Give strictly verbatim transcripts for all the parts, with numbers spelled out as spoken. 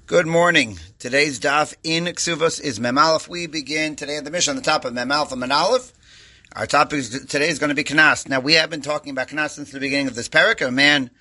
Good morning. Today's daf in Ksuvos is Mem Aleph. We begin today at the Mishnah on the top of Mem Aleph and Mem Aleph. Our topic today is going to be Knas. Now, we have been talking about Knas since the beginning of this parak. A man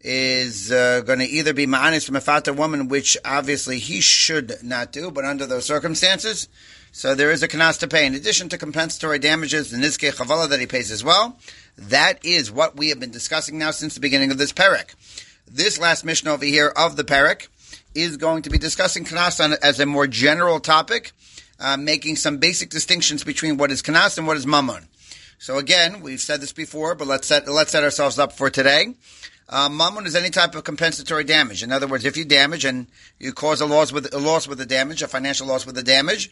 is uh, going to either be ma'anis from a fata woman, which obviously he should not do, but under those circumstances, so there is a Knas to pay. In addition to compensatory damages, the Nizkei Chavala that he pays as well. That is what we have been discussing now since the beginning of this parak. This last Mishnah over here of the parak is going to be discussing Knas on, as a more general topic, uh, making some basic distinctions between what is Knas and what is Mammon. So again, we've said this before, but let's set, let's set ourselves up for today. Uh, Mammon is any type of compensatory damage. In other words, if you damage and you cause a loss with a loss with a damage, a financial loss with a damage,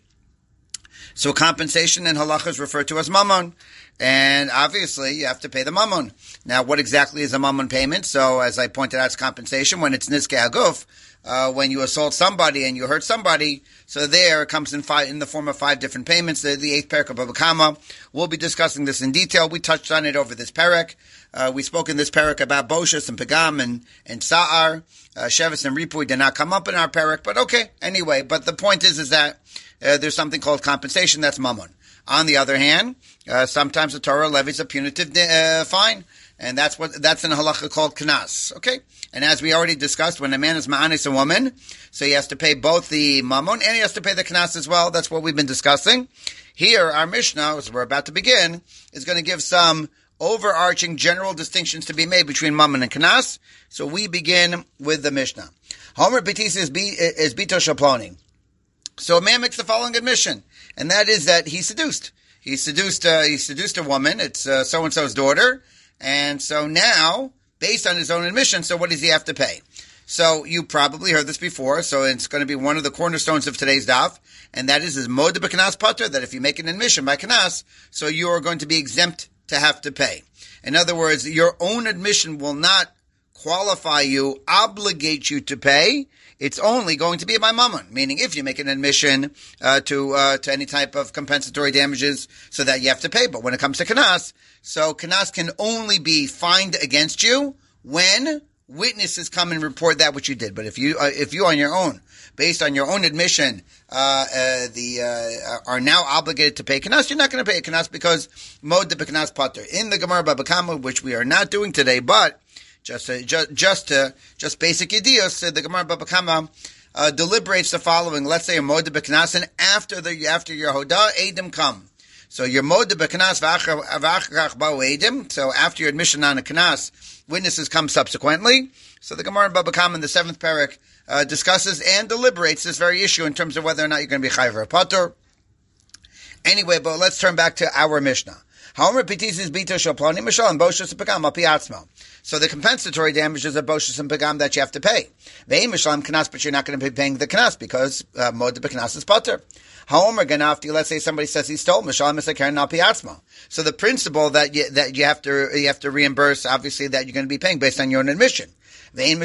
so compensation in halacha is referred to as Mammon. And obviously, you have to pay the Mammon. Now, what exactly is a Mammon payment? So, as I pointed out, it's compensation. When it's Nizkei Haguf, uh, when you assault somebody and you hurt somebody, so there it comes in five, in the form of five different payments. The, the eighth parak of Baba Kama. We'll be discussing this in detail. We touched on it over this parak. Uh, we spoke in this parak about Boshas and Pagam and, and Sa'ar. Uh, Shevis and Ripui did not come up in our parak, but okay, anyway. But the point is, is that uh, there's something called compensation, that's Mammon. On the other hand, uh, sometimes the Torah levies a punitive uh, fine, and that's what that's in halacha called knas. Okay, and as we already discussed, when a man is ma'anis a woman, so he has to pay both the mammon and he has to pay the knas as well. That's what we've been discussing. Here, our Mishnah, as we're about to begin, is going to give some overarching general distinctions to be made between mammon and knas. So we begin with the Mishnah. Homer Betis is bito shaploni. So a man makes the following admission, and that is that he seduced. He seduced. Uh, he seduced a woman. It's uh, so and so's daughter, and so now, based on his own admission, so what does he have to pay? So you probably heard this before. So it's going to be one of the cornerstones of today's daf, and that is is mod b'knas pater. That if you make an admission by knas, so you are going to be exempt to have to pay. In other words, your own admission will not qualify you, obligate you to pay. It's only going to be by mammon, meaning if you make an admission uh, to uh, to any type of compensatory damages, so that you have to pay. But when it comes to knas, so knas can only be fined against you when witnesses come and report that which you did. But if you uh, if you on your own, based on your own admission, uh, uh, the uh, are now obligated to pay knas, you're not going to pay a knas because mod de knas pater in the Gemara Baba Kama, which we are not doing today, but. Just, uh, just, just, uh, just basic ideas. Uh, the Gemara Baba Kama uh, deliberates the following. Let's say a mod b'knas, and after the after your hoda, edim come. So your mod b'knas v'achrach ba'u edim. So after your admission on a knas, witnesses come subsequently. So the Gemara Baba Kama in the seventh parak uh, discusses and deliberates this very issue in terms of whether or not you're going to be chayv or patur. Anyway, but let's turn back to our Mishnah. So the compensatory damages are boshus and pagam that you have to pay. But you're not going to be paying the knas because uh, mod b'knas is pater. However, ganafti, let's say somebody says he stole, so the principle that you, that you have to you have to reimburse, obviously, that you're going to be paying based on your own admission. But the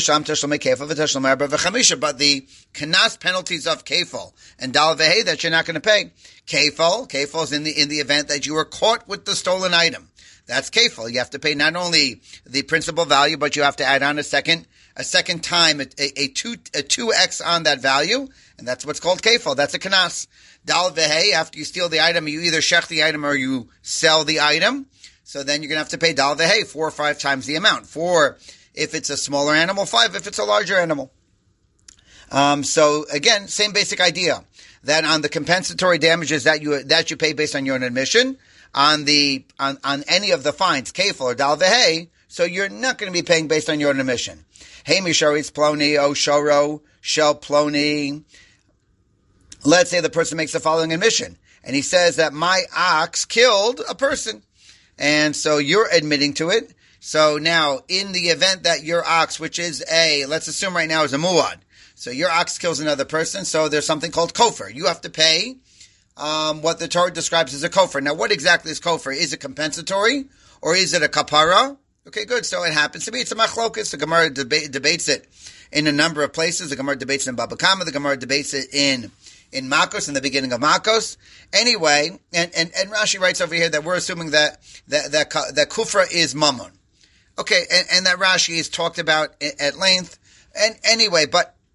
knas penalties of kefal and dal vehe that you're not going to pay. Kefal, kefal is in the in the event that you were caught with the stolen item. That's kefal. You have to pay not only the principal value, but you have to add on a second a second time a, a, a two a two x on that value, and that's what's called kefal. That's a knas. Dal vehe, after you steal the item, you either shech the item or you sell the item. So then you're going to have to pay dal vehe four or five times the amount. Four if it's a smaller animal, five if it's a larger animal. Um, so again, same basic idea. That on the compensatory damages that you that you pay based on your own admission, on the on, on any of the fines, kefal or dal vehe, so you're not going to be paying based on your own admission. Hey misharitz ploni o shoro shel ploni. Let's say the person makes the following admission, and he says that my ox killed a person, and so you're admitting to it. So now, in the event that your ox, which is a, let's assume right now is a muad, so your ox kills another person, so there's something called kofar. You have to pay um, what the Torah describes as a kofar. Now, what exactly is kofar? Is it compensatory, or is it a kapara? Okay, good. So it happens to be, it's a machlokas. The Gemara deba- debates it in a number of places. The Gemara debates it in Baba Kama. The Gemara debates it in in Makos, in the beginning of Makos. Anyway, and, and, and Rashi writes over here that we're assuming that that that, that kufra is mammon. Okay, and, and that Rashi is talked about at length. And anyway, but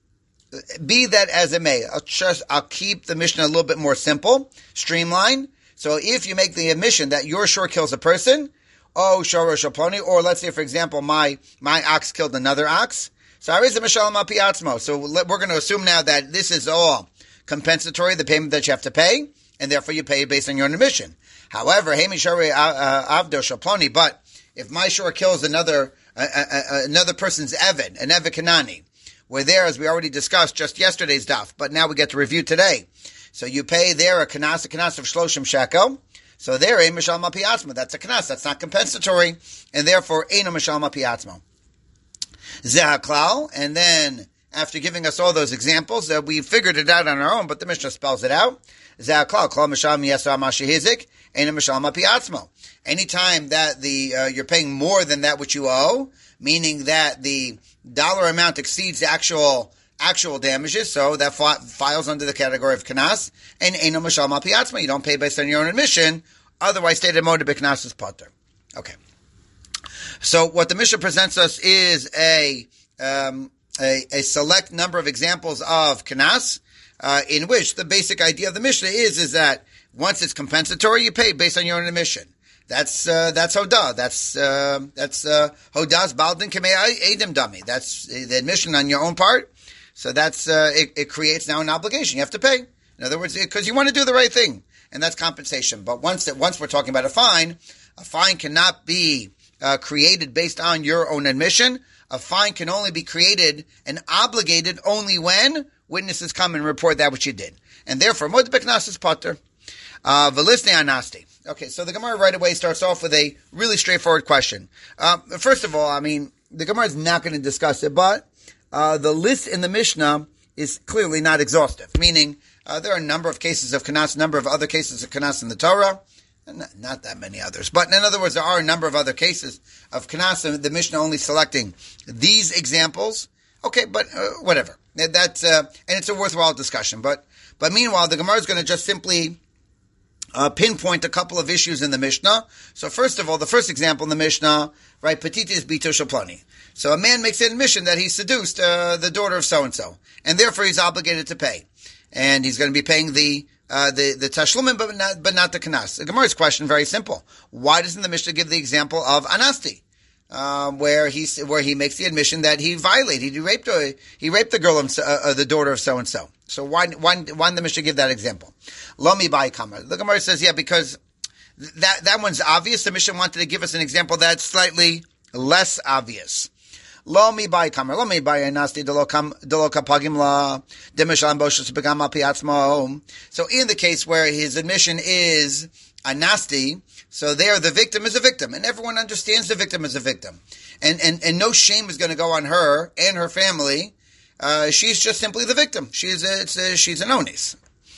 be that as it may, I'll just I'll keep the Mishnah a little bit more simple, streamlined. So if you make the admission that your shore kills a person, oh shor shaponi, or let's say for example my my ox killed another ox, so arizah mishalem al pi atzmo. So we're going to assume now that this is all compensatory, the payment that you have to pay, and therefore you pay based on your own admission. However, hey mishari avdo shaponi, but if my shore kills another uh, uh, another person's eved, an eved kanani, we're there, as we already discussed just yesterday's daf, but now we get to review today. So you pay there a kanas, a kanas of shloshim shekel. So there, ein mishal ma piatzmo. That's a kanas. That's not compensatory, and therefore, ein mishal ma piatzmo. Zeh haklal. And then, after giving us all those examples, that uh, we figured it out on our own, but the Mishnah spells it out. Zeh haklal. Klal mishal miyasar ma shehizik. Ein mishal ma piatzmo. Anytime that the uh, you're paying more than that which you owe, meaning that the dollar amount exceeds the actual actual damages, so that fi- files under the category of kanas, and eino mashal ma piatzma, you don't pay based on your own admission, otherwise stated mode b'kanas is potter. Okay. So what the Mishnah presents us is a, um, a, a select number of examples of kanas, uh, in which the basic idea of the Mishnah is, is that once it's compensatory, you pay based on your own admission. That's, uh, that's Hodah. That's, uh, that's, uh, Hodah's Baldin Kamei Edim Dummy. That's the admission on your own part. So that's, uh, it, it creates now an obligation. You have to pay. In other words, because you want to do the right thing. And that's compensation. But once that, once we're talking about a fine, a fine cannot be, uh, created based on your own admission. A fine can only be created and obligated only when witnesses come and report that which you did. And therefore, Mod Beknas is Potter. Uh, Velisne Anasti. Okay, so the Gemara right away starts off with a really straightforward question. Uh, first of all, I mean, the Gemara is not going to discuss it, but uh, the list in the Mishnah is clearly not exhaustive, meaning uh, there are a number of cases of kanas, a number of other cases of kanas in the Torah, and not, not that many others. But in other words, there are a number of other cases of kanas, and the Mishnah only selecting these examples. Okay, but uh, whatever. That's uh, and it's a worthwhile discussion. But but meanwhile, the Gemara is going to just simply Uh, pinpoint a couple of issues in the Mishnah. So first of all, the first example in the Mishnah, right, Petitis Bito Shaplani. So a man makes an admission that he seduced uh, the daughter of so-and-so, and therefore he's obligated to pay. And he's going to be paying the uh, the, the tashlumin, but not, but not the kanas. The Gemara's question, very simple. Why doesn't the Mishnah give the example of Anasti? Um, where he where he makes the admission that he violated, he raped a, he raped the girl, of, uh, the daughter of so and so. So why why why did the Mishnah give that example? Lomi bai kamar. The Gemara says, yeah, because that that one's obvious. The Mishnah wanted to give us an example that's slightly less obvious. Lomi bai kamar. Lomi bai anasti delokam delokapagim la demishalam boshus begama piatzmo. So in the case where his admission is anasti, so there the victim is a victim, and everyone understands the victim is a victim, and and and no shame is going to go on her and her family. Uh, she's just simply the victim. She's a, it's a, she's an onis,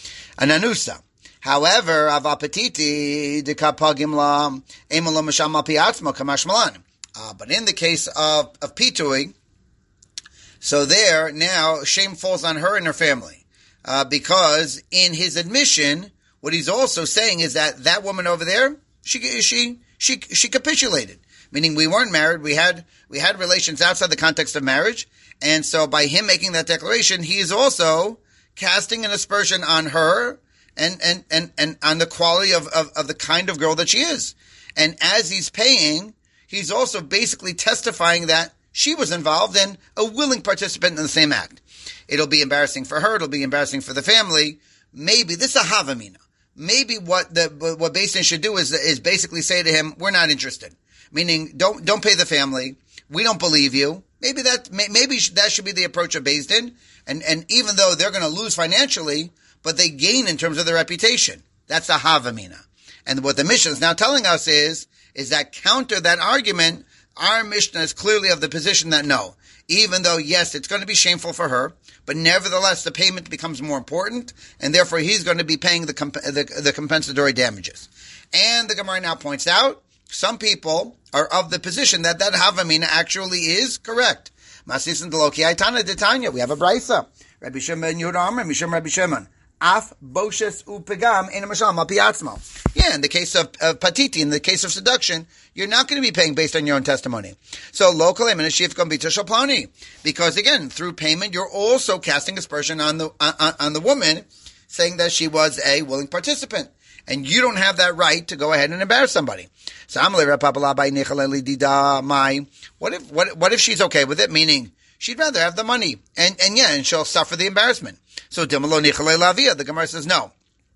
an anusa. However, avapetiti dekapagim la emalo mashama piatzmo kamashmalan. But in the case of of pitui, so there now shame falls on her and her family, uh, because in his admission, what he's also saying is that that woman over there, she she she she capitulated, meaning we weren't married, we had we had relations outside the context of marriage, and so by him making that declaration, he is also casting an aspersion on her and and and, and on the quality of, of, of the kind of girl that she is. And as he's paying, he's also basically testifying that she was involved and a willing participant in the same act. It'll be embarrassing for her, it'll be embarrassing for the family. Maybe this is a havamina. Maybe what the what Beis Din should do is is basically say to him, "We're not interested." Meaning, don't don't pay the family. We don't believe you. Maybe that maybe that should be the approach of Beis Din. And and even though they're going to lose financially, but they gain in terms of their reputation. That's a havamina. And what the Mishnah is now telling us is is that counter that argument. Our Mishnah is clearly of the position that no, even though yes, it's going to be shameful for her, but nevertheless the payment becomes more important, and therefore he's going to be paying the comp- the, the compensatory damages. And the Gemara now points out some people are of the position that that havamina actually is correct. Masisin deloki aitana detanya. We have a brisa. Rabbi Shimon Yehuda Amar Mishum Rabbi Shimon. Af boshes upegam in a mashal mapiatzmo. Yeah, in the case of, of patiti, in the case of seduction, you're not going to be paying based on your own testimony. So local eminashif gambita shalplani, because again, through payment, you're also casting aspersion on the on, on the woman, saying that she was a willing participant, and you don't have that right to go ahead and embarrass somebody. So what if what what if she's okay with it? Meaning she'd rather have the money, and and yeah, and she'll suffer the embarrassment. So dimalo nichalei lavia. The Gemara says no.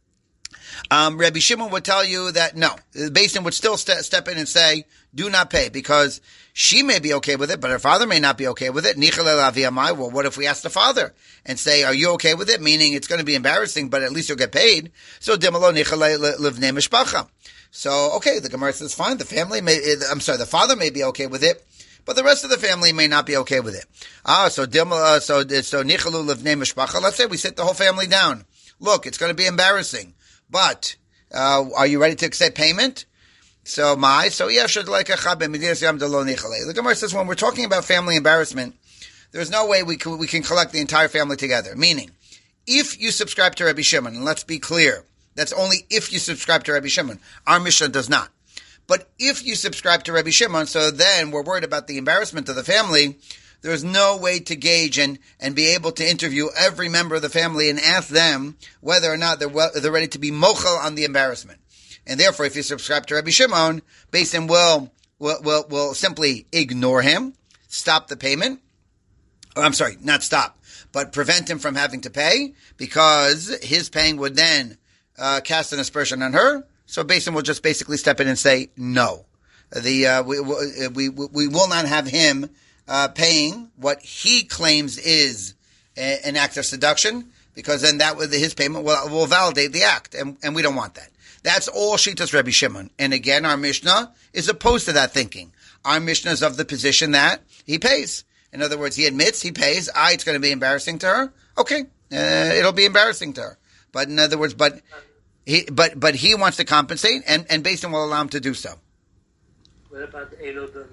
Um, Rabbi Shimon would tell you that no. The Beis Din would still st- step in and say, do not pay, because she may be okay with it, but her father may not be okay with it. Nichalei lavia mai. Well, what if we ask the father and say, are you okay with it? Meaning it's going to be embarrassing, but at least you'll get paid. So dimalo nichalei livnei mishpacha. So, okay, the Gemara says, fine, the family may, I'm sorry, the father may be okay with it, but the rest of the family may not be okay with it. Ah, so, uh, so, so, nichalu livnei mishpacha, let's say we sit the whole family down. Look, it's going to be embarrassing, but, uh, are you ready to accept payment? So, my, so, yeah, should like a chabem, the Gemara says, when we're talking about family embarrassment, there's no way we can, we can collect the entire family together. Meaning, if you subscribe to Rabbi Shimon, and let's be clear, that's only if you subscribe to Rabbi Shimon. Our Mishnah does not. But if you subscribe to Rabbi Shimon, so then we're worried about the embarrassment of the family, there's no way to gauge and, and be able to interview every member of the family and ask them whether or not they're, well, they're ready to be mochel on the embarrassment. And therefore, if you subscribe to Rabbi Shimon, Beis Din will, will, will, will simply ignore him, stop the payment. Or, I'm sorry, not stop, but prevent him from having to pay, because his paying would then Uh, cast an aspersion on her, so Beis Din will just basically step in and say no. The uh, we, we we will not have him uh, paying what he claims is a, an act of seduction, because then that with his payment will, will validate the act, and, and we don't want that. That's all Shitas Rabbi Shimon. And again, our Mishnah is opposed to that thinking. Our Mishnah is of the position that he pays. In other words, he admits he pays. Ah, it's going to be embarrassing to her. Okay, uh, it'll be embarrassing to her. But in other words, but he, but but he wants to compensate, and and Beis Din will allow him to do so. What about Elod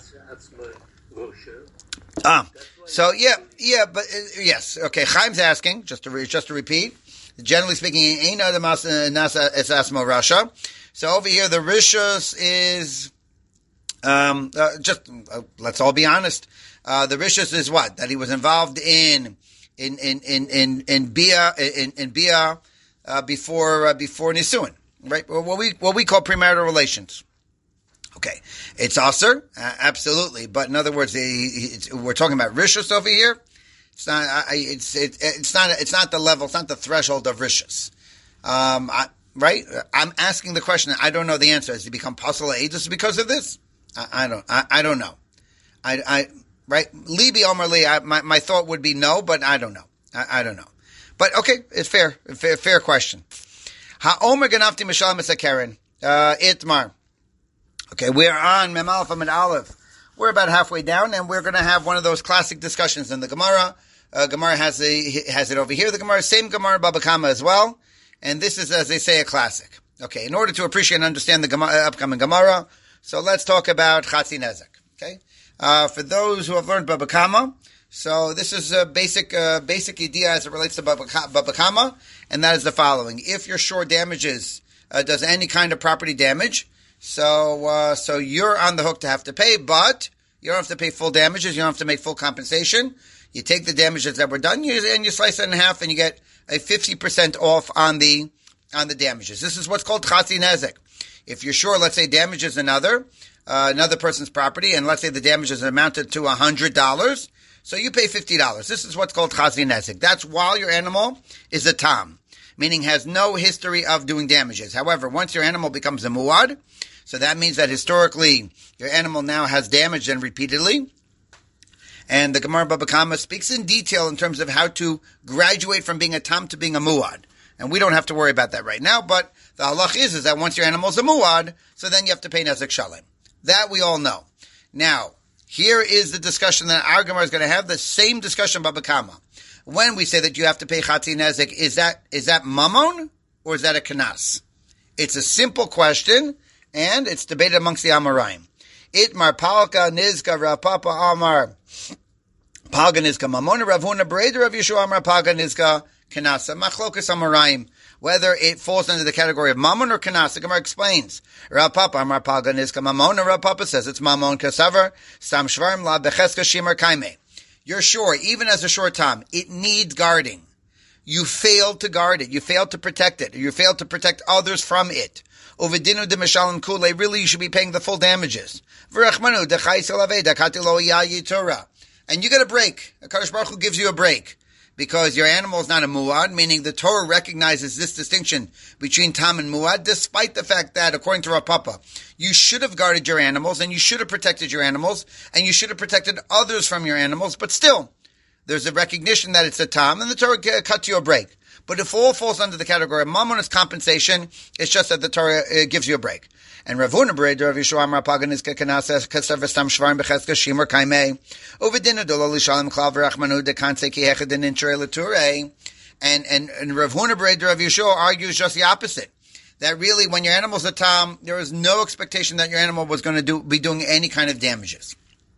Ah, so yeah, yeah, but uh, yes, okay. Chaim's asking, just to re, just to repeat. Generally speaking, ain't other nasa es asmo rasha. So over here, the rishus is um uh, just uh, let's all be honest. Uh, the rishus is what, that he was involved in. In in in in in bia in in bia uh, before uh, before nisuin, right? What we what we call premarital relations. Okay, it's aser, uh, absolutely. But in other words, it's, we're talking about rishus over here. It's not. I, it's it, it's not. It's not the level. It's not the threshold of rishus. Um, I, right? I'm asking the question. I don't know the answer. Has he become pasal edus because of this? I, I don't. I, I don't know. I. I Right? Libi Omer Li, my, my thought would be no, but I don't know. I, I don't know. But okay, it's fair. Fair, fair question. Ha-Omer Ganafti Mishalim Esakeren. Uh, Itmar. Okay, we're on Mem Aleph Amid Aleph. We're about halfway down, and we're going to have one of those classic discussions in the Gemara. Uh, Gemara has, a, has it over here. The Gemara, same Gemara Baba Kama as well. And this is, as they say, a classic. Okay, in order to appreciate and understand the Gemara, upcoming Gemara, so let's talk about Chatzi Nezek. Okay? Uh, for those who have learned Baba Kama, so this is a basic, uh, basic idea as it relates to Baba, Baba Kama, and that is the following. If your shore damages, uh, does any kind of property damage, so, uh, so you're on the hook to have to pay, but you don't have to pay full damages, you don't have to make full compensation. You take the damages that were done, you, and you slice it in half, and you get a fifty percent off on the, on the damages. This is what's called Chatzi Nezek. If your shore, let's say, damages another, Uh, another person's property, and let's say the damages amounted to one hundred dollars, so you pay fifty dollars. This is what's called Chatzi Nezek. That's while your animal is a tam, meaning has no history of doing damages. However, once your animal becomes a muad, so that means that historically your animal now has damaged and repeatedly, and the Gemara Baba Kama speaks in detail in terms of how to graduate from being a tam to being a muad. And we don't have to worry about that right now, but the halach is, is that once your animal is a muad, so then you have to pay Nezek Shalem. That we all know. Now, here is the discussion that our Gemara is going to have, the same discussion Baba Kama. When we say that you have to pay Chatzi Nezek, is that is that mamon or is that a kanas? It's a simple question, and it's debated amongst the Amoraim. Itmar palka nizka rapapa amar Paganizka mamona Rav Huna Bereder Rav Yeshua Amar Paganizka kanasa machlokas amarayim. Whether it falls under the category of mammon or kanas, the Gemara explains. Rav Papa Amar Paganizka mamona. Rav Papa says it's mammon kasavar stam shvarim la becheska shimar kaime. You're sure, even as a short time, it needs guarding. You failed to guard it. You failed to protect it. You failed to protect others from it. Uvedinu de mishalim kule. Really, you should be paying the full damages. V'rachmanu dechayis elavei dakati lo yayitura. And you get a break. HaKadosh Baruch Hu gives you a break. Because your animal is not a muad, meaning the Torah recognizes this distinction between tam and muad, despite the fact that, according to Rav Papa, you should have guarded your animals, and you should have protected your animals, and you should have protected others from your animals, but still, there's a recognition that it's a tam, and the Torah cuts you a break. But if all falls under the category of mammonous compensation, it's just that the Torah uh, gives you a break. And Rav Huna Bereder Rav Yeshua Amar Paganizka kanasa kasav v'stam shvarim becheska shimur kaimei uvedinu dolo lishalim klav v'rachmanu dekanse ki hechadin intrei l'turei. And and and Rav Huna Bereder Rav Yeshua argues just the opposite. That really, when your animal's a tam, there is no expectation that your animal was going to do be doing any kind of damages.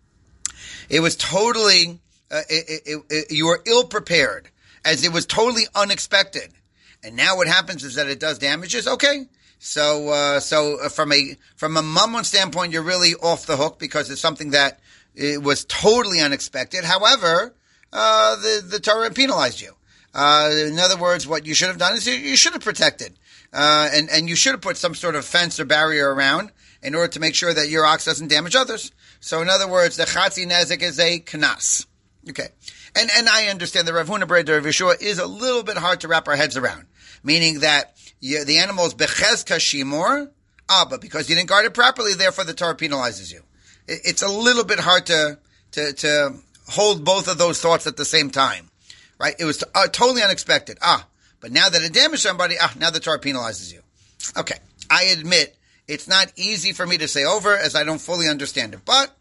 It was totally uh, it, it, it, you were ill prepared, as it was totally unexpected. And now what happens is that it does damages. Okay. So, uh, so from a, from a mammon standpoint, you're really off the hook because it's something that it was totally unexpected. However, uh, the, the Torah penalized you. Uh, in other words, what you should have done is you, you should have protected, uh, and, and you should have put some sort of fence or barrier around in order to make sure that your ox doesn't damage others. So in other words, the chatzi nezik is a knas. Okay. And, and I understand the Rav Huna Bereder Rav Yeshua is a little bit hard to wrap our heads around, meaning that you, the animal is bechezka shimur, ah, but because you didn't guard it properly, therefore the Torah penalizes you. It, it's a little bit hard to, to, to hold both of those thoughts at the same time, right? It was t- uh, totally unexpected. Ah, but now that it damaged somebody, ah, now the Torah penalizes you. Okay. I admit it's not easy for me to say over as I don't fully understand it, but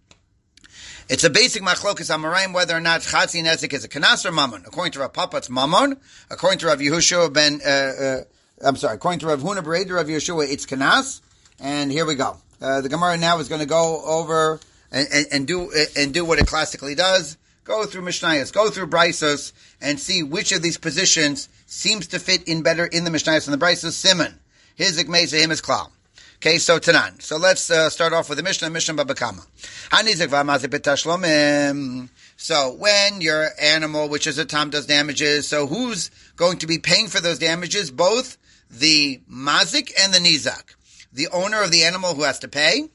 it's a basic machlokas amarayim whether or not chatzi nezik is a kanas or mammon. According to Rav Papa, it's mammon. According to Rav Yehoshua ben, uh, uh, I'm sorry, according to Rav Huna Bereder Rav Yeshua, it's kanas. And here we go. Uh, the Gemara now is going to go over and, and, and do and do what it classically does. Go through Mishnayos, go through Braisos, and see which of these positions seems to fit in better in the Mishnayos and the Braisos. Simon, Hizik Mesa, him is Klal. Okay, so Tanan. So let's uh, start off with the Mishnah, Mishnah Babakama. So when your animal, which is a tam, does damages, so who's going to be paying for those damages? Both the mazik and the nizak. The owner of the animal who has to pay,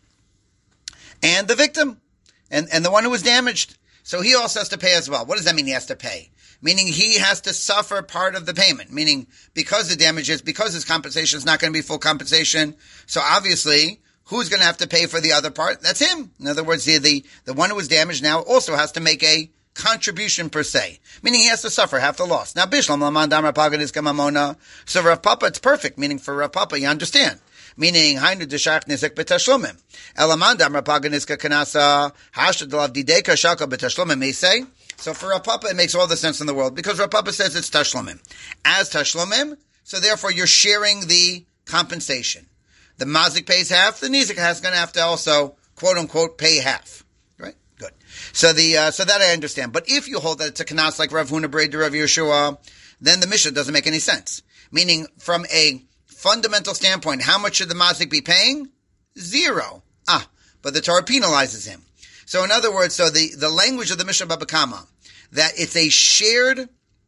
and the victim, and, and the one who was damaged. So he also has to pay as well. What does that mean he has to pay? Meaning he has to suffer part of the payment. Meaning because the damages, because his compensation is not going to be full compensation. So obviously, who's going to have to pay for the other part? That's him. In other words, the, the, the one who was damaged now also has to make a contribution per se. Meaning he has to suffer half the loss. Now, Bishlam Laman Damar Pagadis Kamamona. So Rav Papa, it's perfect. Meaning for Rav Papa, you understand. Meaning, Hainu Deshach Nizek B'Tashlumim. Elaman Damar Paganiska Kanasa Hashad Lav Dideka Shaka B'Tashlumim may say. So for Rav Papa, it makes all the sense in the world because Rav Papa says it's Tashlumim. As Tashlumim, so therefore you're sharing the compensation. The Mazik pays half, the Nizik is going to have to also, quote unquote, pay half. Right? Good. So the, uh, so that I understand. But if you hold that it's a Kanas like Rav Huna Bereder Rav Yeshua, then the Mishnah doesn't make any sense. Meaning, from a fundamental standpoint, how much should the Mazik be paying? Zero. Ah, but the Torah penalizes him. So in other words, so the, the language of the Mishnah Babakama, that it's a shared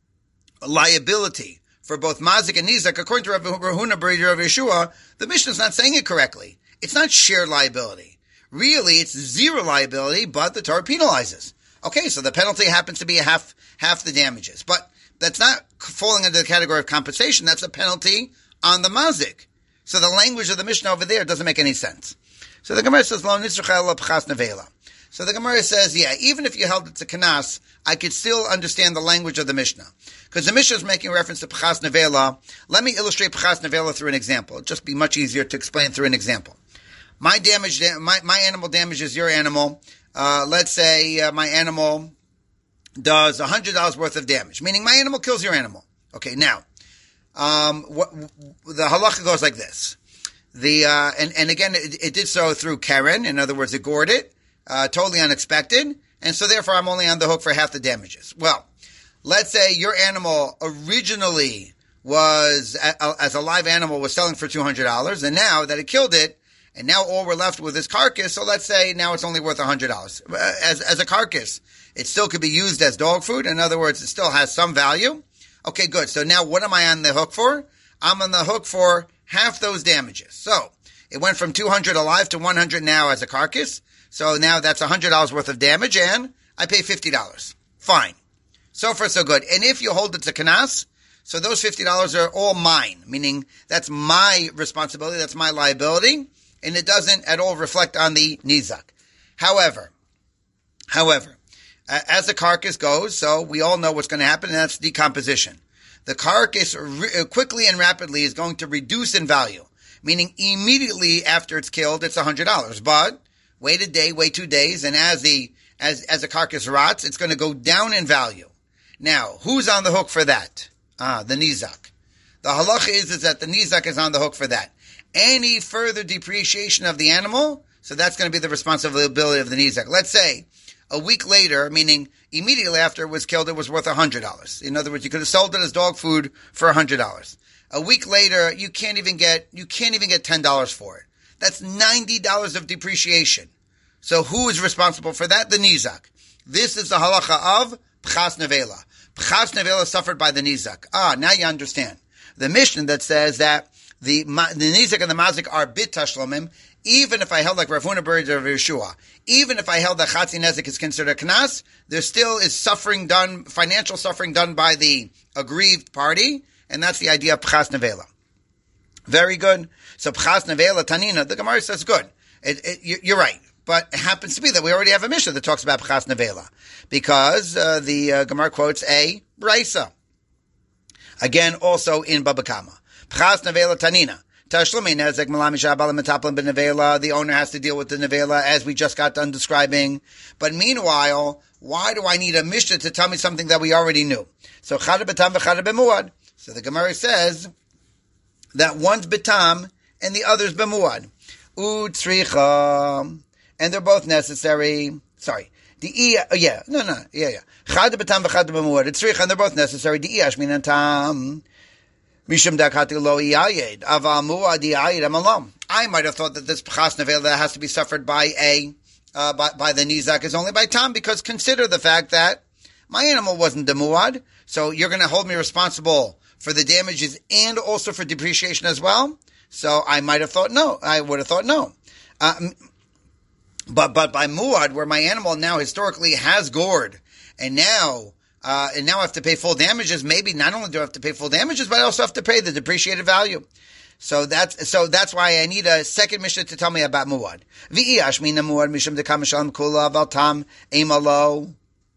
liability for both Mazik and Nizak, according to Rav Huna Bereder Rav Yeshua, the Mishnah is not saying it correctly. It's not shared liability. Really, it's zero liability, but the Torah penalizes. Okay, so the penalty happens to be a half, half the damages. But that's not falling under the category of compensation, that's a penalty on the Mazik. So the language of the Mishnah over there doesn't make any sense. So the Gemara says, Lo nitzrachel lo pchas nevela. So the Gemara says, yeah, even if you held it to Kanas, I could still understand the language of the Mishnah. Because the Mishnah is making reference to Pchas Nevela. Let me illustrate Pchas Nevela through an example. It'll just be much easier to explain through an example. My damage, my, my animal damages your animal. Uh, let's say uh, my animal does one hundred dollars worth of damage, meaning my animal kills your animal. Okay, now, um, what, the halacha goes like this. The, uh, and, and again, it, it did so through Karen. In other words, it gored it. Uh, totally unexpected. and so therefore I'm only on the hook for half the damages. Well, let's say your animal originally was, as a live animal, was selling for two hundred dollars, and now that it killed it, and now all we're left with is carcass, so let's say now it's only worth one hundred dollars. As, as a carcass, it still could be used as dog food. In other words, it still has some value. Okay, good. So now what am I on the hook for? I'm on the hook for half those damages. So it went from two hundred alive to one hundred now as a carcass. So now that's one hundred dollars worth of damage, and I pay fifty dollars. Fine. So far, so good. And if you hold it to kanas, so those fifty dollars are all mine, meaning that's my responsibility, that's my liability, and it doesn't at all reflect on the nizak. However, however, as the carcass goes, so we all know what's going to happen, and that's decomposition. The carcass re- quickly and rapidly is going to reduce in value, meaning immediately after it's killed, it's one hundred dollars. But wait a day, wait two days, and as the as as the carcass rots, it's going to go down in value. Now, who's on the hook for that? Ah, the nizak. The halacha is, is that the nizak is on the hook for that. Any further depreciation of the animal, so that's going to be the responsibility of the nizak. Let's say a week later, meaning immediately after it was killed, it was worth one hundred dollars. In other words, you could have sold it as dog food for one hundred dollars. A week later, you can't even get, you can't even get ten dollars for it. That's ninety dollars of depreciation. So who is responsible for that? The nizak. This is the halacha of pchas nevela. Pchas nevela suffered by the nizak. Ah, now you understand. The Mishnah that says that the, the nizak and the mazik are bit tashlomim, even if I held like Rav Huna Bar Yeshua, even if I held that chatzi nezik is considered a knas, there still is suffering done, financial suffering done by the aggrieved party, and that's the idea of pchas nevela. Very good. So pchas nevela tanina, the Gemara says good. It, it, you're right. But it happens to be that we already have a Mishnah that talks about pchas nevela, because uh, the uh, Gemara quotes a brisa. Again, also in Baba Kama. Pchas nevela tanina. The owner has to deal with the nevela, as we just got done describing. But meanwhile, why do I need a Mishnah to tell me something that we already knew? So chada betam v'chada bemuad. So the Gemara says that one's betam and the other's bemuad. U'tzricha. And they're both necessary. Sorry. The iya, oh yeah, no, no, yeah, yeah. Chada betam v'chada bemuad. U'tzricha, and they're both necessary. The iyash minan tam. Mishum dakati lo iyayed. Aval muad iyayed amalam. I might have thought that this pchas nevela that has to be suffered by a, uh, by, by the nizak is only by tam, because consider the fact that my animal wasn't the muad, so you're going to hold me responsible for the damages and also for depreciation as well. So I might have thought no. I would have thought no. Uh, But but by muad, where my animal now historically has gored, and now uh, and now I have to pay full damages. Maybe not only do I have to pay full damages, but I also have to pay the depreciated value. So that's so that's why I need a second Mishnah to tell me about muad. V'iyash mina muad mishum dekam shalom kula valtam emalo.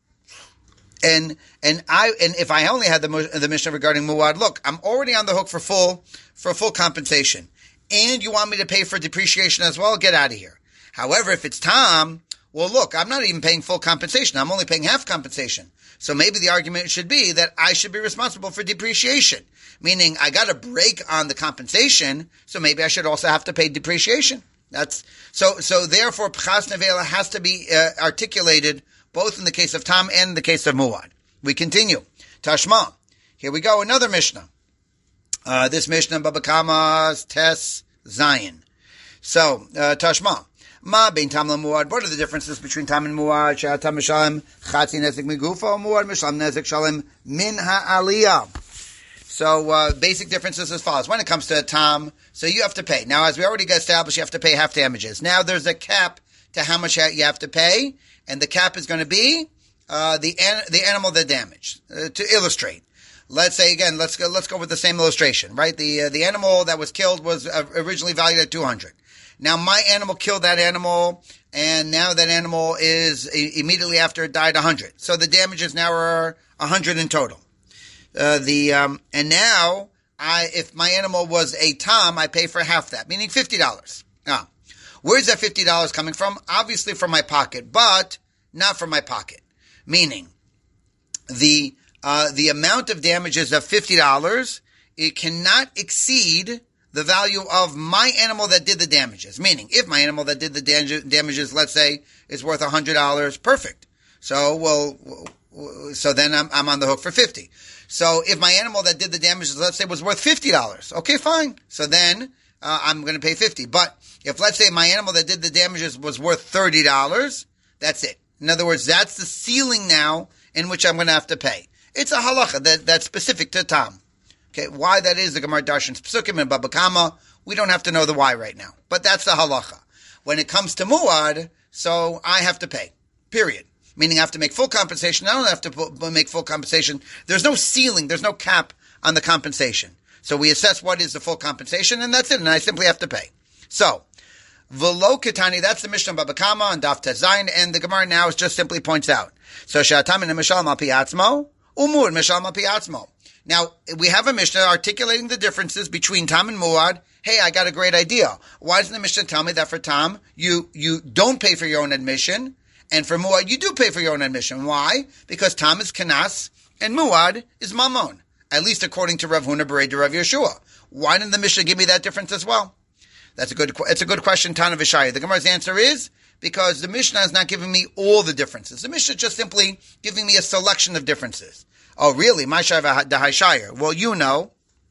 And and I and if I only had the the Mishnah regarding muad, look, I'm already on the hook for full for full compensation, and you want me to pay for depreciation as well? Get out of here. However, if it's tam, well, look, I'm not even paying full compensation. I'm only paying half compensation. So maybe the argument should be that I should be responsible for depreciation, meaning I got a break on the compensation, so maybe I should also have to pay depreciation. That's so. So therefore, pchas nevela has to be uh, articulated both in the case of tam and in the case of muad. We continue. Tashma. Here we go. Another Mishnah. Uh, this Mishnah, Baba Kama's Tes Zion. So uh, Tashma. Ma bein tam muad. What are the differences between tam and muad? Shah tam mishalem chatzi nezik migufa, muad mishalem nezik shalem min ha'aliyah. So uh, basic differences as follows. When it comes to tam, so you have to pay. Now, as we already got established, you have to pay half damages. Now, there's a cap to how much you have to pay, and the cap is going to be uh, the an- the animal that damaged. Uh, to illustrate, let's say again, let's go let's go with the same illustration, right? The uh, the animal that was killed was uh, originally valued at two hundred. Now, my animal killed that animal, and now that animal is immediately after it died one hundred. So the damages now are one hundred in total. Uh, the um, and now, I if my animal was a tam, I pay for half that, meaning fifty dollars. Now, where's that fifty dollars coming from? Obviously from my pocket, but not from my pocket. Meaning, the uh, the amount of damages of fifty dollars, it cannot exceed the value of my animal that did the damages. Meaning, if my animal that did the damages, let's say, is worth one hundred dollars, perfect. So, well, so then I'm, I'm on the hook for fifty. So if my animal that did the damages, let's say, was worth fifty dollars, okay, fine. So then uh, I'm going to pay fifty. But if, let's say, my animal that did the damages was worth thirty dollars, that's it. In other words, that's the ceiling now in which I'm going to have to pay. It's a halacha that, that's specific to Tam. Okay, why that is, the Gemara Darshan Psukim and Baba Kama, we don't have to know the why right now. But that's the halacha. When it comes to muad, so I have to pay, period. Meaning I have to make full compensation. I don't have to put, make full compensation. There's no ceiling. There's no cap on the compensation. So we assess what is the full compensation, and that's it. And I simply have to pay. So, V'lo Ketani, that's the Mishnah Baba Kama on Daf Tezayin, and the Gemara now just simply points out. So, Sha'atam and Mishal Mal Piatzmo, Umur Mishal Mal Piatzmo. Now, we have a Mishnah articulating the differences between Tam and Muad. Hey, I got a great idea. Why doesn't the Mishnah tell me that for Tam, you, you don't pay for your own admission, and for Muad, you do pay for your own admission? Why? Because Tam is Kanas, and Muad is Mamon. At least according to Rav Huna Berei de Rav Yeshua. Why didn't the Mishnah give me that difference as well? That's a good, it's a good question, Tana Vishaya. The Gemara's answer is, because the Mishnah is not giving me all the differences. The Mishnah is just simply giving me a selection of differences. Oh, really? My Shaiva Dahai. Well, you know,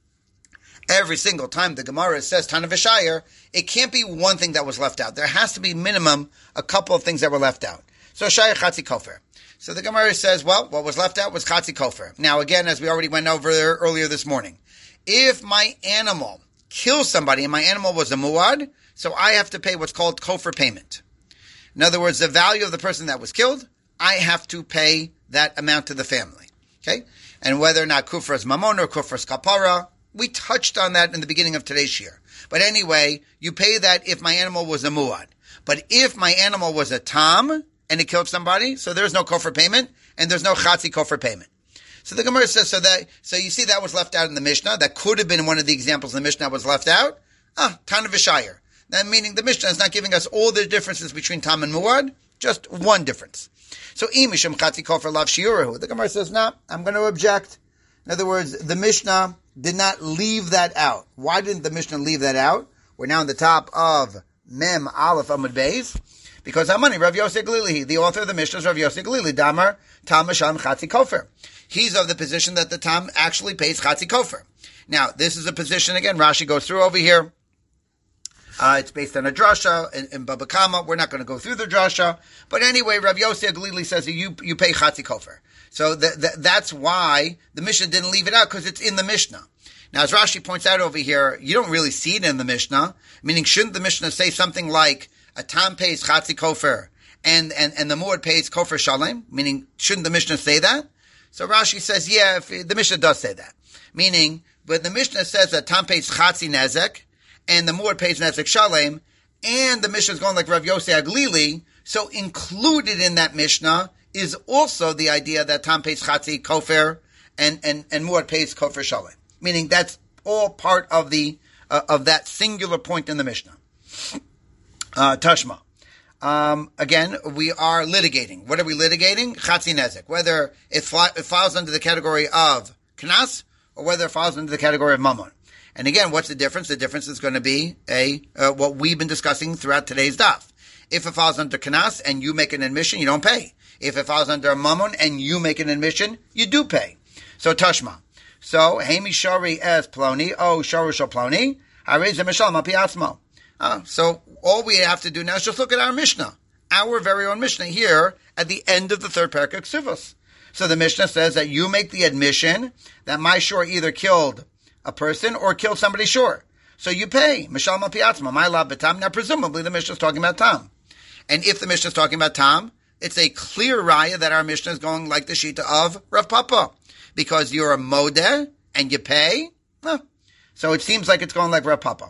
every single time the Gemara says Tana Vishaya, it can't be one thing that was left out. There has to be minimum a couple of things that were left out. So Shaya Chatzi Kofer. So the Gemara says, well, what was left out was Chatzi Kofer. Now, again, as we already went over there earlier this morning, if my animal kills somebody and my animal was a muad, so I have to pay what's called Kofer payment. In other words, the value of the person that was killed, I have to pay that amount to the family. Okay? And whether or not Kufra is Mamon or Kufra is Kapara, we touched on that in the beginning of today's year. But anyway, you pay that if my animal was a muad. But if my animal was a tam, and it killed somebody, so there's no kofar payment, and there's no chatzi kofar payment. So the Gemara says, so that, so you see that was left out in the Mishnah. That could have been one of the examples in the Mishnah that was left out. Ah, Tana V'Shayir. That meaning the Mishnah is not giving us all the differences between Tam and Muad, just one difference. So, Imisham chatzi kofar lav shiurahu. The Gemara says, no, I'm going to object. In other words, the Mishnah did not leave that out. Why didn't the Mishnah leave that out? We're now on the top of Mem Aleph Amud Beis. Because Amani, Rav Yosef Glili, the author of the Mishnah is Rav Yosef Glili, Damar, Tam Masham Chatzi Kofer. He's of the position that the Tam actually pays Chatzi Kofer. Now, this is a position, again, Rashi goes through over here. Uh, it's based on a drasha in, in Baba Kama. We're not going to go through the drasha. But anyway, Rav Yosef Glili says that you, you pay Chatzi Kofer. So th- th- that's why the Mishnah didn't leave it out, because it's in the Mishnah. Now, as Rashi points out over here, you don't really see it in the Mishnah. Meaning, shouldn't the Mishnah say something like, a Tam pays Chatzi Kofer, and, and, and the Muad pays Kofer Shalem? Meaning, shouldn't the Mishnah say that? So Rashi says, yeah, if, the Mishnah does say that. Meaning, but the Mishnah says that Tam pays Chatzi Nezek, and the Muad pays Nezek Shalem, and the Mishnah is going like Rav Yosef Aglili, so included in that Mishnah is also the idea that Tam pays Chatzi Kofer, and, and, and Muad pays Kofer Shalem. Meaning, that's all part of the, uh, of that singular point in the Mishnah. Uh, Tashma. Um, again, we are litigating. What are we litigating? Chatzi Nezek. Whether it, fly, it falls under the category of Knas, or whether it falls under the category of Mammon. And again, what's the difference? The difference is going to be a, uh, what we've been discussing throughout today's daf. If it falls under Knas and you make an admission, you don't pay. If it falls under Mammon and you make an admission, you do pay. So Tashma. So, Hemi Shari es Ploni, O Sharushal Ploni, Harez Mishal Mapi Atzmo. Uh, so all we have to do now is just look at our Mishnah, our very own Mishnah here at the end of the third parak of Ksuvos. So the Mishnah says that you make the admission that my shore either killed a person or killed somebody shore. So you pay. Mishal ma piatzma, my lab betam. Now presumably the Mishnah is talking about Tam. And if the Mishnah is talking about Tam, it's a clear raya that our Mishnah is going like the Shita of Rav Papa. Because you're a modeh and you pay. Huh. So it seems like it's going like Rav Papa.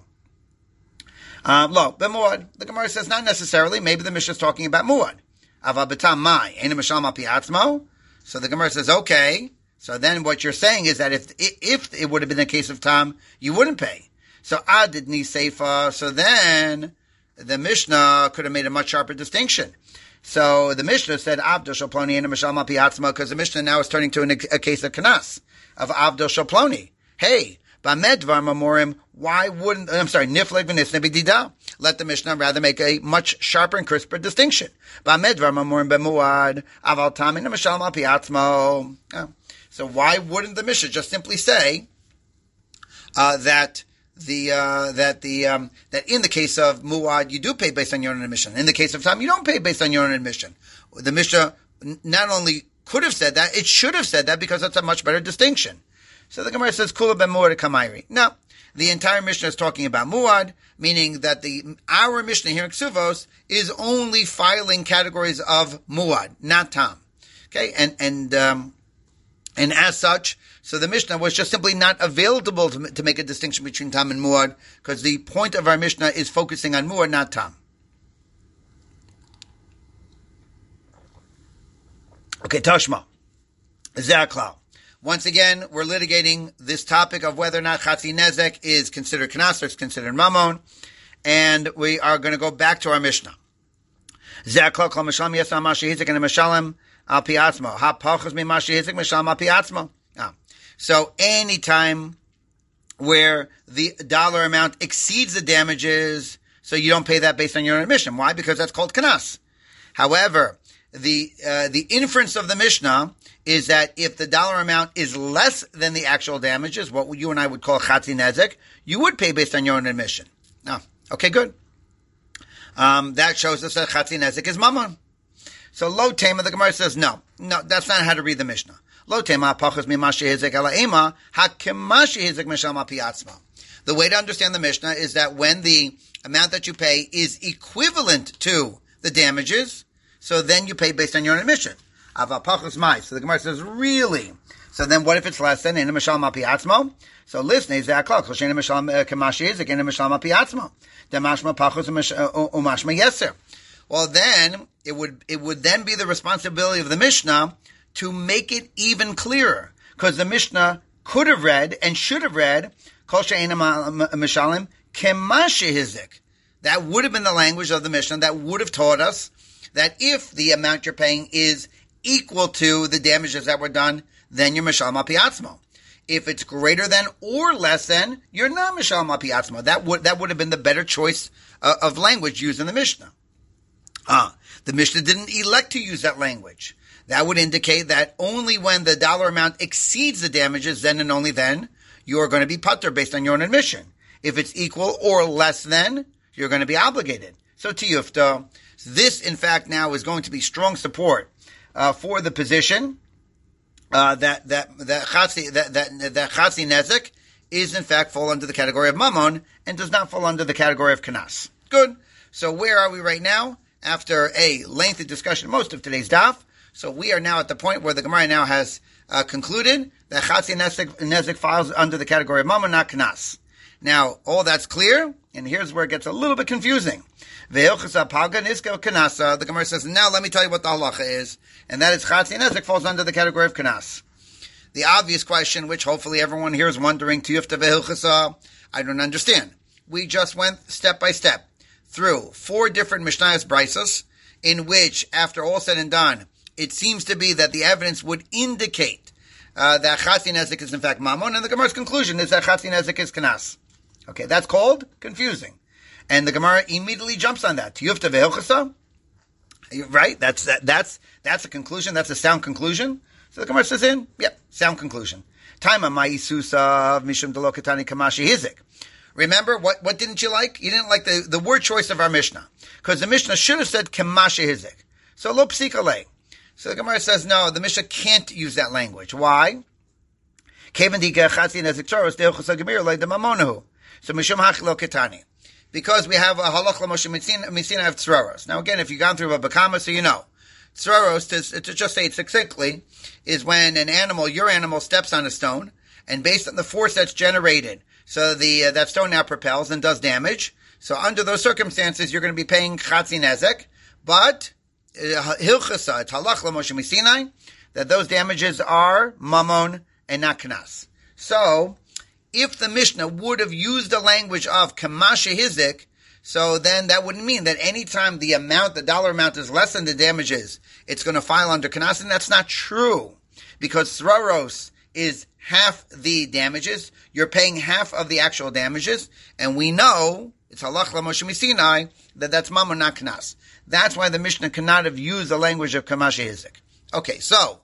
Uh, lo, but Muad, the Gemara says not necessarily. Maybe the Mishnah is talking about Muad. Ava betam mai, ena mishal ma piatzmo. So the Gemara says, okay. So then what you're saying is that if if it would have been a case of Tam, you wouldn't pay. So adid ni seifa. So then the Mishnah could have made a much sharper distinction. So the Mishnah said Avdol Shalploni ena mishal ma piatzmo, because the Mishnah now is turning to an, a case of Kanas of Avdol Shalploni. Hey. Why wouldn't, I'm sorry, Nifleg v'nisne b'dida. let the Mishnah rather make a much sharper and crisper distinction. So why wouldn't the Mishnah just simply say uh, that the uh, that the um, that in the case of muad you do pay based on your own admission. In the case of tam you don't pay based on your own admission. The Mishnah not only could have said that, it should have said that because that's a much better distinction. So the Gemara says kula ben muad kamairi. No, the entire Mishnah is talking about muad, meaning that the our Mishnah here in Ksuvos is only filing categories of muad, not tam. Okay, and and um, and as such. So the Mishnah was just simply not available to, to make a distinction between tam and muad, because the point of our Mishnah is focusing on muad, not tam. Okay, Tashma. Zaklau. Once again, we're litigating this topic of whether or not Chatzi Nezek is considered Knas or is considered Mammon, and we are going to go back to our Mishnah. Zaklau kol Mishalim Yesam Mashi Hizik and Mishalim Al Pi Atzmo. Ha Pachos Mi Mashi Hizik Mishalim Al Pi Atzmo. So any time where the dollar amount exceeds the damages, so you don't pay that based on your own admission. Why? Because that's called kanas. However, the uh, the inference of the Mishnah is that if the dollar amount is less than the actual damages, what you and I would call chatzi nezek, you would pay based on your own admission. No. Okay, good. Um, that shows us that chatzi nezek is mammon. So lo tema, the Gemara says no. No, that's not how to read the Mishnah. Lo tema pachos mimashi hizek ala ema hakemashi hizek mishal mapi atzma. The way to understand the Mishnah is that when the amount that you pay is equivalent to the damages, so then you pay based on your own admission. Ava pachos mai. So the Gemara says, really? So then what if it's less than in mishal mapi atzmo? So listen, is that called koshen mishal kemashi hizek in mishal mapi atzmo? Demashma pachos umashma yeser. Well, then it would it would then be the responsibility of the Mishnah to make it even clearer, because the Mishnah could have read and should have read Kol she'ena mishalim kemashi hizik. That would have been the language of the Mishnah that would have taught us that if the amount you're paying is equal to the damages that were done, then you're mishal mapi atzmo. If it's greater than or less than, you're not mishal mapi atzmo. That would that would have been the better choice uh, of language used in the Mishnah. Ah, the Mishnah didn't elect to use that language. That would indicate that only when the dollar amount exceeds the damages, then and only then, you are going to be putter based on your own admission. If it's equal or less than, you're going to be obligated. So tiyufta, this in fact now is going to be strong support uh, for the position uh, that that that chatzi that that that chatzi nezek is in fact fall under the category of mammon and does not fall under the category of kanas. Good. So where are we right now? After a lengthy discussion, most of today's daf. So we are now at the point where the Gemara now has uh, concluded that Chatzi Nezek falls under the category of Mammon, not Knas. Now, all that's clear, and here's where it gets a little bit confusing. The Gemara says, now let me tell you what the halacha is, and that is Chatzi Nezek falls under the category of Knas. The obvious question, which hopefully everyone here is wondering, Tiyufta ve'ilchasa, I don't understand. We just went step by step through four different Mishnayos Braisos, in which, after all said and done, it seems to be that the evidence would indicate uh, that Chatzi Nezek is in fact Mammon, and the Gemara's conclusion is that Chatzi Nezek is Kanas. Okay, that's called confusing. And the Gemara immediately jumps on that. Tiyufta ve'ilchasa? Right? That's that, that's that's a conclusion. That's a sound conclusion. So the Gemara says in, yep, sound conclusion. Taima ma'isusa mishum delo katani kamashi hizik. Remember, what, what didn't you like? You didn't like the, the word choice of our Mishnah. Because the Mishnah should have said kamashi hizik. So lo psikale. So the Gemara says, no, the Mishnah can't use that language. Why? So because we have a halach l'moshe mitzina of tzroros. Now again, if you've gone through a bakama, so you know. Tzroros, to, to just say it succinctly, is when an animal, your animal, steps on a stone, and based on the force that's generated, so the uh, that stone now propels and does damage. So under those circumstances, you're going to be paying chatzi nezek, but hilchasa, it's halach l'moshe misinai, that those damages are mammon and not knas. So, if the Mishnah would have used the language of kamasha hizik, so then that wouldn't mean that any time the amount, the dollar amount is less than the damages, it's going to file under knas, and that's not true. Because throros is half the damages, you're paying half of the actual damages, and we know, it's halach l'Moshe Sinai, that that's mamon, not knas. That's why the Mishnah cannot have used the language of kamash hizik. Okay, so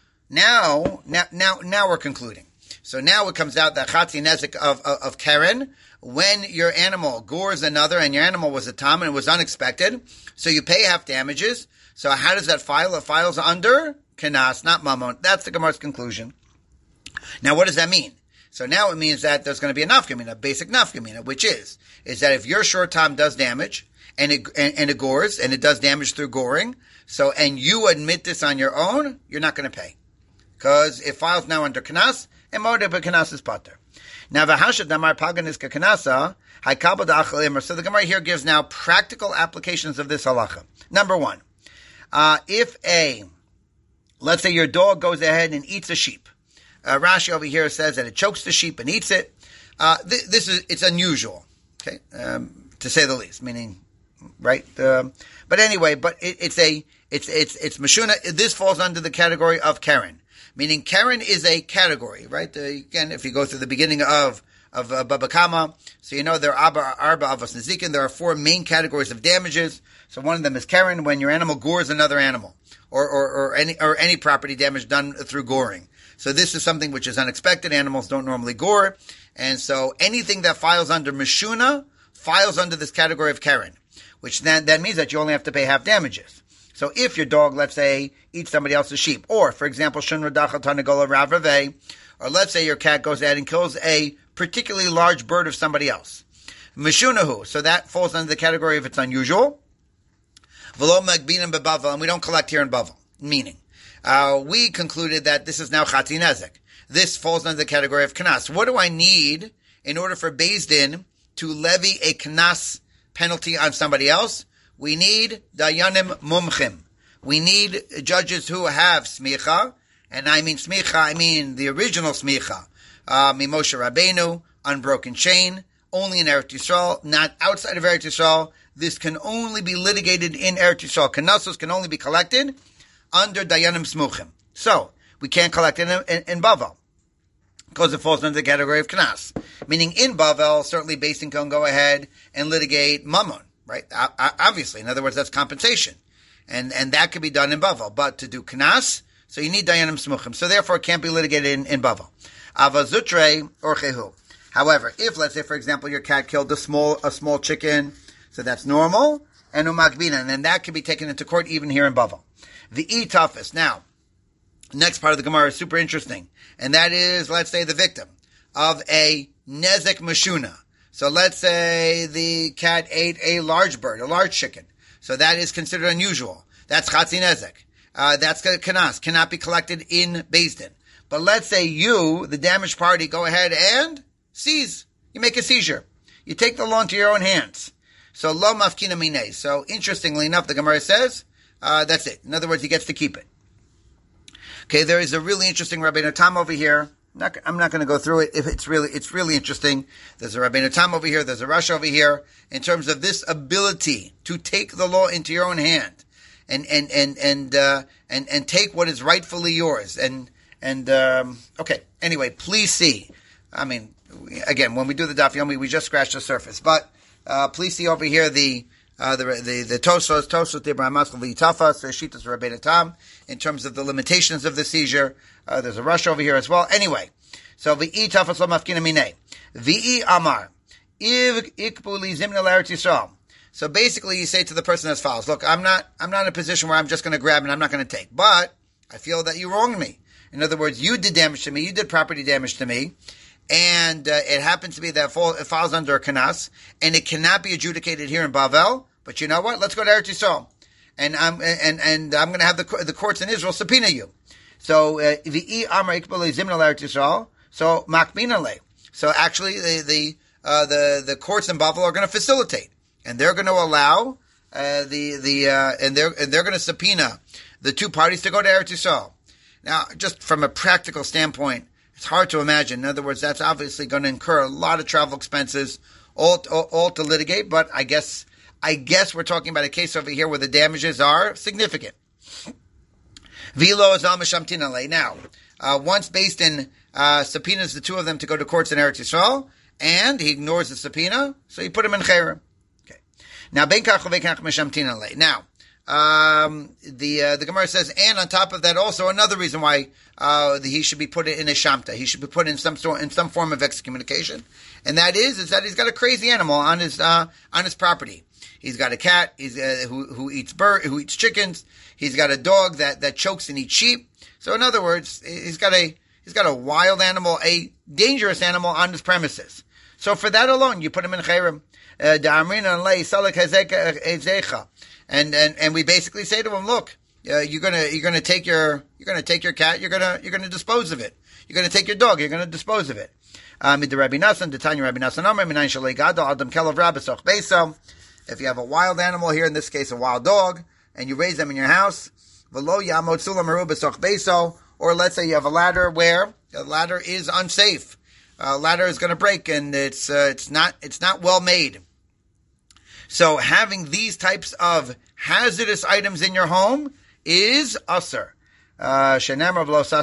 now, now, now, now we're concluding. So now it comes out that chatzi nezik of, of, of Keren, when your animal gores another and your animal was a tam and it was unexpected, so you pay half damages. So how does that file? It files under kanas, not mamon. That's the Gemara's conclusion. Now what does that mean? So now it means that there's going to be a nafkamina, a basic nafkamina, which is, is that if your short tam does damage, and it, and, and it gores, and it does damage through goring, so, and you admit this on your own, you're not going to pay. Because it files now under kanas, and modeh b'kanas is pater. Now, v'hashav damar pagan is kakanasa, haikabel da'achal imer. So the Gemara here gives now practical applications of this halacha. Number one, uh, if a, let's say your dog goes ahead and eats a sheep. Uh, Rashi over here says that it chokes the sheep and eats it. Uh, th- this is, it's unusual, okay, um, to say the least, meaning, right? Um, but anyway, but it, it's a, it's, it's, it's Mashuna. This falls under the category of Keren. Meaning Keren is a category, right? Uh, again, if you go through the beginning of, of uh, Baba Kama, so you know there are Arba, Arba, Avos, Nezikin. There are four main categories of damages. So one of them is Keren, when your animal gores another animal. Or, or, or any, or any property damage done through goring. So this is something which is unexpected. Animals don't normally gore. And so anything that files under Mishuna files under this category of Keren. Which then, that means that you only have to pay half damages. So if your dog, let's say, eats somebody else's sheep, or, for example, shun radachal tanagola ravrave, or let's say your cat goes ahead and kills a particularly large bird of somebody else. Mishunahu, so that falls under the category if it's unusual. V'lo magbinim bebavel, and we don't collect here in Bavel. Meaning, uh, we concluded that this is now chatzi nezek. This falls under the category of knas. What do I need in order for Beis Din to levy a knas penalty on somebody else? We need dayanim mumchim. We need judges who have smicha, and I mean smicha, I mean the original smicha, uh, Mimoshe Rabbeinu, unbroken chain, only in Eretz Yisrael, not outside of Eretz Yisrael. This can only be litigated in Eretz Yisrael. Kanasos can only be collected under dayanim smuchim. So, we can't collect it in, in, in Bavel, because it falls under the category of knas. Meaning in Bavel, certainly Beis Din can go ahead and litigate mammon. Right? Obviously. In other words, that's compensation. And and that could be done in Bavel. But to do Knas, so you need Dayanim Smuchim. So therefore, it can't be litigated in, in Bavel. Avazutre or Chehu. However, if, let's say, for example, your cat killed a small a small chicken, so that's normal, and Umakbina, and then that can be taken into court even here in Bavel. The E toughest. Now, next part of the Gemara is super interesting. And that is, let's say, the victim of a Nezek Mashuna. So let's say the cat ate a large bird, a large chicken. So that is considered unusual. That's chatzi nezek. Uh, that's kanas, cannot be collected in Beis Din. But let's say you, the damaged party, go ahead and seize. You make a seizure. You take the law into your own hands. So lo mafkina minei. So interestingly enough, the Gemara says, uh, that's it. In other words, he gets to keep it. Okay, there is a really interesting Rabbeinu Tam over here. Not, I'm not going to go through it. If it's really, it's really interesting. There's a Rabbeinu Tam over here. There's a Rashi over here. In terms of this ability to take the law into your own hand, and and and and uh, and and take what is rightfully yours. And and um, okay. Anyway, please see. I mean, again, when we do the Daf Yomi, we just scratch the surface. But uh, please see over here the uh, the the the Tosos Tosos Debramas V'Itafas Reshitas Rabbeinu Tam in terms of the limitations of the seizure. Uh, there's a rush over here as well. Anyway, so V'i Tafas Lo Mafkina Minei V'i Amar Iv Ikbu Li Zimna L'Eretz Yisrael. So basically, you say to the person as follows: Look, I'm not I'm not in a position where I'm just going to grab and I'm not going to take, but I feel that you wronged me. In other words, you did damage to me. You did property damage to me. And uh, it happens to be that fall, it falls under a kanas, and it cannot be adjudicated here in Bavel. But you know what? Let's go to Eretz Yisrael, and I'm and and I'm going to have the the courts in Israel subpoena you. So the amar ikbal zimna Eretz Yisrael. So makminale. So actually, the the uh, the the courts in Bavel are going to facilitate, and they're going to allow uh, the the uh, and they're and they're going to subpoena the two parties to go to Eretz Yisrael. Now, just from a practical standpoint, it's hard to imagine. In other words, that's obviously going to incur a lot of travel expenses, all, all, all to litigate. But I guess, I guess we're talking about a case over here where the damages are significant. Vilo is al-Meshamtinale. Now, uh, once Beis Din uh, subpoenas the two of them to go to courts in Eretz Yisrael, and he ignores the subpoena, so you put him in chayrim. Okay. Now, ben kach uvein kach meshamtin alei. Now, um, the uh, the Gemara says, and on top of that, also another reason why uh, he should be put in a shamta. He should be put in some sort in some form of excommunication, and that is is that he's got a crazy animal on his uh, on his property. He's got a cat he's, uh, who who eats bird who eats chickens. He's got a dog that, that chokes and eats sheep. So in other words, he's got a he's got a wild animal, a dangerous animal on his premises. So for that alone, you put him in chayrim. And and and we basically say to him, look, uh, you're gonna you're gonna take your you're gonna take your cat, you're gonna you're gonna dispose of it. You're gonna take your dog, you're gonna dispose of it. Um, Rabbi Nassan, the Tanya Rabbi Nassan Amar, Minayin Shalei Gadol Adam Kelav Rabbesoch Beiso. If you have a wild animal here, in this case a wild dog, and you raise them in your house, V'lo Yamot Sulam Meru B'Soch Beiso, or let's say you have a ladder where the ladder is unsafe. A ladder is going to break, and it's uh, it's not it's not well made. So having these types of hazardous items in your home is usur. Uh, you're not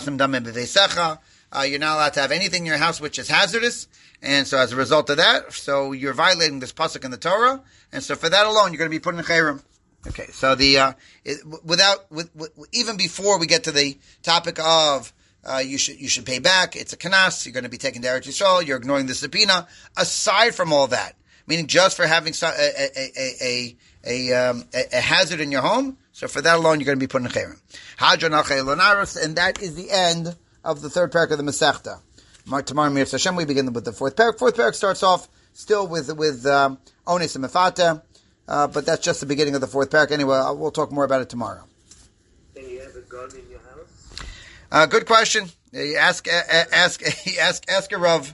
allowed to have anything in your house which is hazardous, and so as a result of that, so you're violating this pasuk in the Torah, and so for that alone, you're going to be put in chayrim. Okay, so the uh, it, without with, with, even before we get to the topic of uh, you should you should pay back, it's a kanas. You're going to be taken to Eretz Yisrael. You're ignoring the subpoena. Aside from all that, meaning just for having a a a a, a, um, a, a hazard in your home, so for that alone, you're going to be put in chayrim. And that is the end of the third parak of the Masechta. Tomorrow, Mir Hashem, we begin with the fourth parak. Fourth parak starts off still with with um, ones and mefata. Uh, but that's just the beginning of the fourth parak. Anyway, we'll talk more about it tomorrow. Can you have a gun in your house? Uh, good question. You ask, uh, ask, ask, ask a Rav.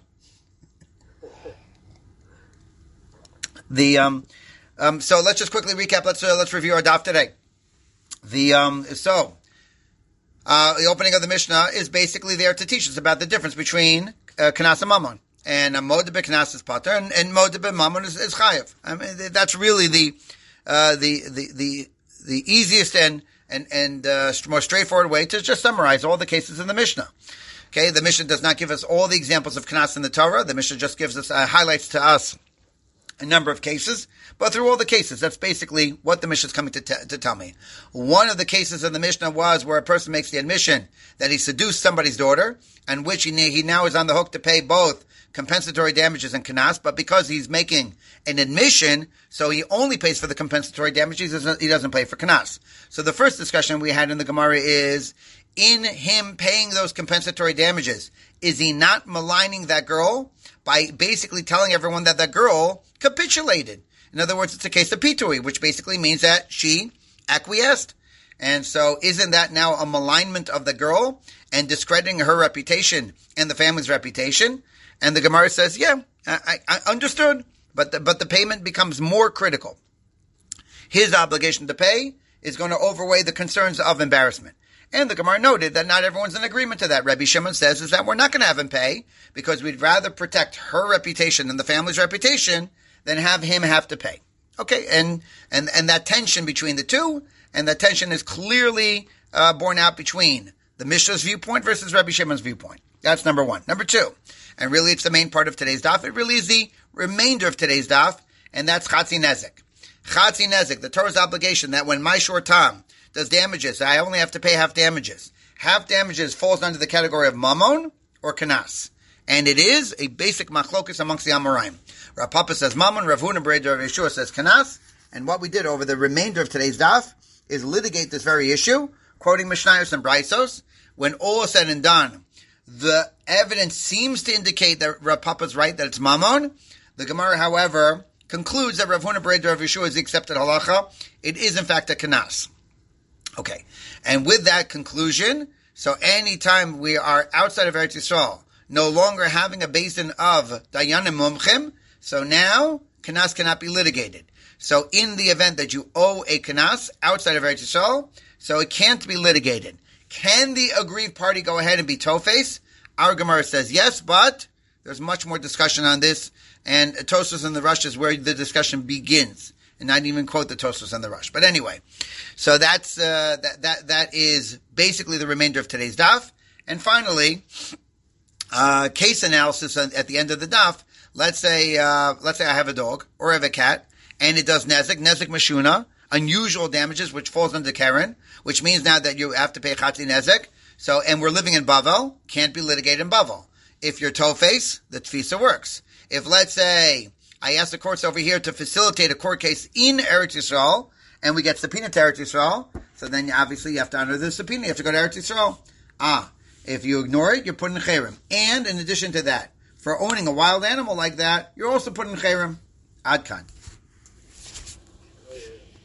The um, um, so let's just quickly recap. Let's uh, let's review our daf today. The um, so uh, the opening of the Mishnah is basically there to teach us about the difference between uh, kanas and mammon. And a modeh b'knas is pater, and, and modeh b'mammon is, is chayev. I mean, that's really the, uh, the, the, the, the easiest and, and, and, uh, more straightforward way to just summarize all the cases in the Mishnah. Okay, the Mishnah does not give us all the examples of knas in the Torah. The Mishnah just gives us, uh, highlights to us a number of cases, but through all the cases, that's basically what the Mishnah is coming to, t- to tell me. One of the cases in the Mishnah was where a person makes the admission that he seduced somebody's daughter, and which he, he now is on the hook to pay both compensatory damages and kanas, but because he's making an admission, so he only pays for the compensatory damages, he doesn't, he doesn't pay for kanas. So the first discussion we had in the Gemara is, in him paying those compensatory damages, is he not maligning that girl by basically telling everyone that that girl capitulated? In other words, it's a case of pitui, which basically means that she acquiesced. And so isn't that now a malignment of the girl and discrediting her reputation and the family's reputation? And the Gemara says, yeah, I, I understood, but the, but the payment becomes more critical. His obligation to pay is going to overweigh the concerns of embarrassment. And the Gemara noted that not everyone's in agreement to that. Rabbi Shimon says is that we're not going to have him pay because we'd rather protect her reputation and the family's reputation than have him have to pay. Okay, and and, and that tension between the two, and that tension is clearly uh, borne out between the Mishnah's viewpoint versus Rabbi Shimon's viewpoint. That's number one. Number two, and really it's the main part of today's daf, it really is the remainder of today's daf, and that's Chatzi Nezek. Chatzi Nezek, the Torah's obligation that when my short tam does damages, I only have to pay half damages. Half damages falls under the category of mammon or kanas. And it is a basic machlokus amongst the Amoraim. Rav Papa says mammon, Rav Huna Breder, Rav Yeshua says kanas, and what we did over the remainder of today's daf is litigate this very issue, quoting Mishnayos and Braisos. When all is said and done, the evidence seems to indicate that Rav Papa's right, that it's mammon. The Gemara, however, concludes that Rav Huna Breder, Rav Yeshua is the accepted halacha. It is in fact a kanas. Okay, and with that conclusion, so anytime we are outside of Eretz Yisrael, no longer having a basin of dayanim mumchim, so now kanas cannot be litigated. So in the event that you owe a kanas outside of Eretz Yisrael, so it can't be litigated. Can the aggrieved party go ahead and be tofes? Our Gemara says yes, but there's much more discussion on this, and Tosfos in the Rush is where the discussion begins. And I didn't even quote the Tosfos and the Rush. But anyway, so that's uh, that that that is basically the remainder of today's daf. And finally, uh, case analysis at the end of the daf let's say, uh, let's say I have a dog or I have a cat, and it does nezek, nezek mashuna, unusual damages, which falls under Karen, which means now that you have to pay chatzi nezek. So, and we're living in Bavel, can't be litigated in Bavel. If you're toe-face, the tfisa works. If, let's say, I ask the courts over here to facilitate a court case in Eretz Yisrael, and we get subpoena to Eretz Yisrael, so then obviously you have to honor the subpoena. You have to go to Eretz Yisrael. Ah, if you ignore it, you're putting cherem. And in addition to that, for owning a wild animal like that, you're also putting cherem. Adkan.